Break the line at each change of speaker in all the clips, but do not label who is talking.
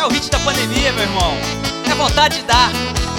o hit da pandemia, meu irmão. É vontade de dar.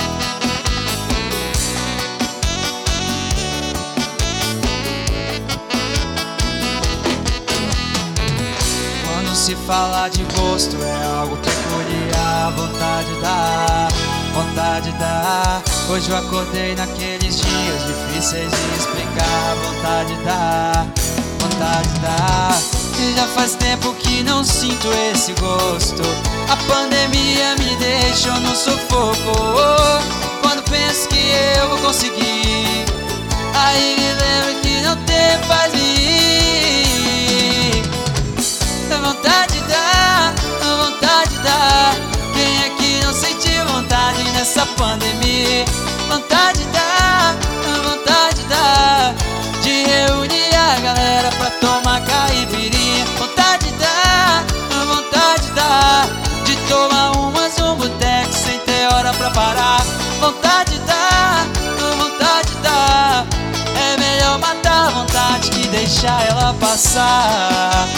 Quando se fala de gosto é algo peculiar. Vontade de dar, vontade de dar. Hoje eu acordei naqueles dias difíceis de explicar. Vontade de dar, vontade de dar. E já faz tempo que não sinto esse gosto. A pandemia me deixou no sufoco. Quando penso que eu vou conseguir, aí me lembro que não tem paz em mim. Vontade de dar, vontade de dar. Quem é que não sentiu vontade nessa pandemia? Vontade de dar, vontade de dar. De reunir a galera pra tomar caipirinha. Vontade de dar, vontade de dar. De tomar umas um boteco sem ter hora pra parar. Vontade de dar, vontade de dar. É melhor matar a vontade que deixar ela passar.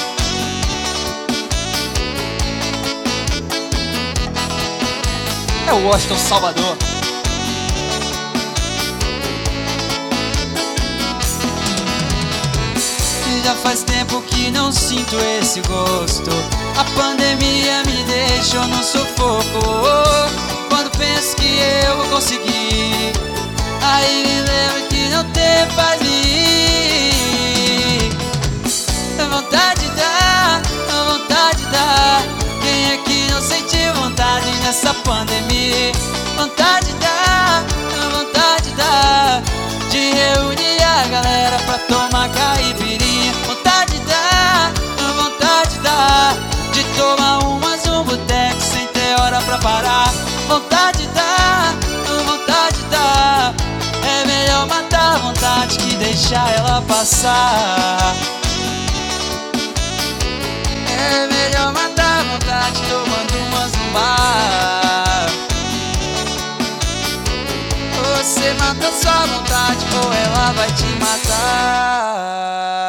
É o Washington Salvador. Já faz tempo que não sinto esse gosto. A pandemia me deixou no sufoco. Quando penso que eu vou conseguir, aí me lembro que não tem paz em mim. Vontade de dar, vontade de dar. Quem é que não sentiu vontade nessa pandemia? Vontade de dar, vontade de dar. De reunir a galera pra tomar caipirinha. Vontade de dar, vontade de dar. De tomar umas um boteco sem ter hora pra parar. Vontade de dar, vontade de dar. É melhor matar a vontade que deixar ela passar. É melhor matar a vontade tomando umas no bar. Você mata sua vontade ou ela vai te matar.